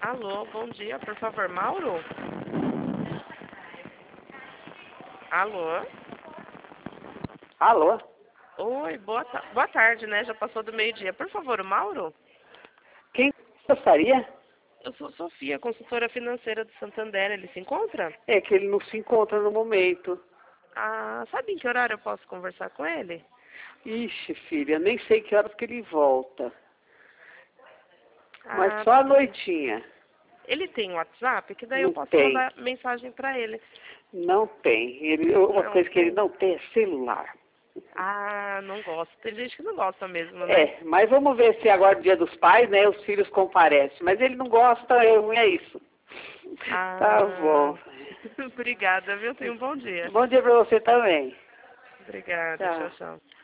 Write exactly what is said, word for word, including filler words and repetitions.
Alô, bom dia, por favor, Mauro? Alô? Alô? Oi, boa, ta boa tarde, né? Já passou do meio-dia. Por favor, o Mauro? Quem gostaria? Eu sou Sofia, consultora financeira do Santander. Ele se encontra? É que ele não se encontra no momento. Ah, sabe em que horário eu posso conversar com ele? Ixi, filha, nem sei que horas que ele volta. Mas Ah, só à tudo bem. noitinha. Ele tem WhatsApp? Que daí eu Não posso tem. mandar mensagem pra ele. Não tem. Ele, uma Não coisa que ele tem? não tem é celular. Ah, não gosto. Tem gente que não gosta mesmo, né? É, mas vamos ver se agora é dia dos pais, né? Os filhos comparecem. Mas ele não gosta, é, é isso. Tá Ah, bom. obrigada, viu? Tenha um bom dia. Bom dia pra você também. Obrigada, tchau, Tchau. tchau.